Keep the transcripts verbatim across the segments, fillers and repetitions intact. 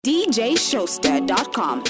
D J Showster dot com.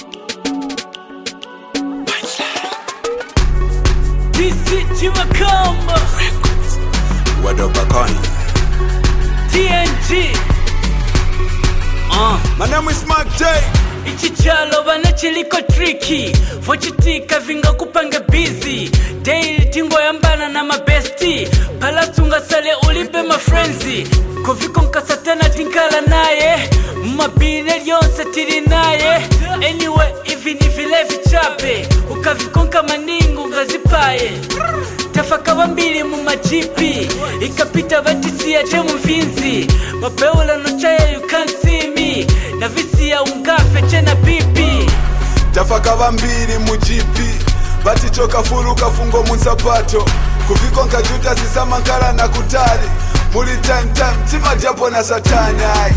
D C Chimakamba Wadobakon T N G uh. My name is Mark J. Ichi chalo bana chiliko tricky Fochitika vinga kupanga busy Daily tingo yambana na mabesti Palasunga sale ulipe ma frenzy Koviko nkasatana tinkala naye Mabine yonse tiri naye Anyway even if ilevi chape Ukavikonka maningu ngazipaye Tafaka wambili mu majipi Ikapita batisi ya jemu mfinzi Mapeula no chaya you can't see me Na visi ya ungafe chena pipi Tafaka wambili mu jipi Bati choka furu kafungo munsapato Kufiko nkajuta sisama nkara na kutali Muli time time tima japo na satani ay.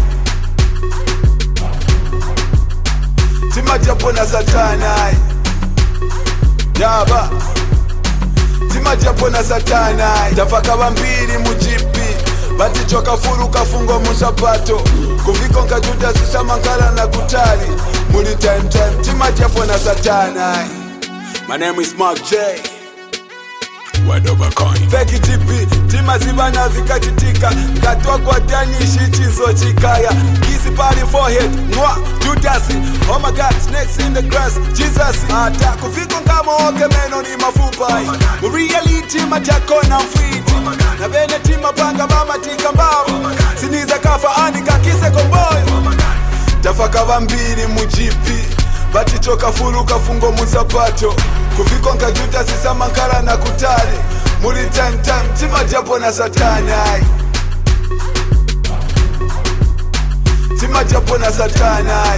Tima japo na satani ay. Yaba Tima japo na satani ay. Tafaka wambili mu jipi Bati choka furu kafungo munsapato Kufiko nkajuta sisama nkara na kutali Muli time time tima japo na satani ay. My name is Mark J. Wadobakon Feki tipi, tima zibana vikachitika Katwa kwa tani shichizo chikaya Kisi pari forehead, nwa, Judasi Oh my God, snakes in the grass, Jesus Ata kufiko nkama oke meno ni mafupa Muriali tima jako na mfiti Na bene tima panga mama tika mbabu Siniza kafa anika kise komboyo Tafaka wambili mujipi Bati choka furu kafungo musapato Kufiko nkajuta sisama nkara na kutali Muli time time tima japo na satani ay. Tima japo na satani ay.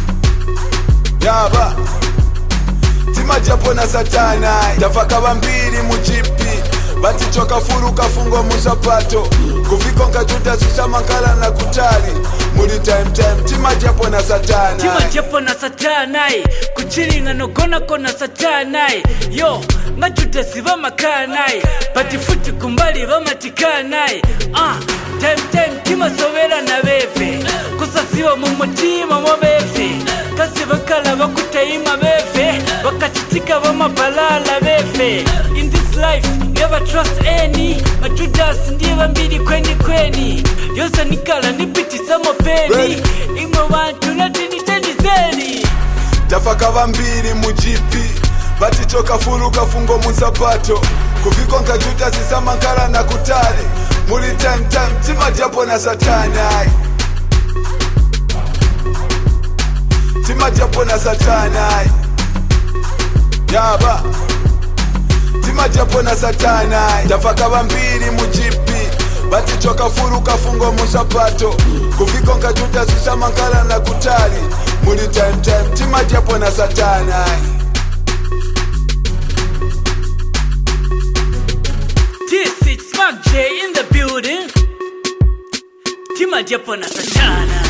Yaba Tima japo na satani ay. Tafaka wambili mujipi Bati choka furu kafungo musapato Kufiko nkajuta sisama nkara na kutali Muli time time tima japo na satani Tima japo na satani Kuchiringa no gona kona satani Yo, ngajuta siva makanai Pati futi kumbali vama tikanai Ah, time time tima sovera na beve Kusasiwa mumutima mwabeve Kasi vakala vakutaima beve Wakachitika vama balala beve In this life, never trust any Majudas ndiye vambili kweni kweni Yosa nikala nipiti samo peni Imwe wantu natini teni zeni Tafaka wambili mujipi Bati choka furu kafungo munsapato Kufiko nkajuta sisama nkara na kutali Muli time time tima japo na satani ay. Tima japo na satani ay. Yaba Tima japo na satani ay. Tafaka wambili mujipi Bati choka furu kafungo munsapato Kufiko nkajuta sisama nkara na kutali Muli time time tima japo na satani ay. T six Mark J in the building Tima japo na satana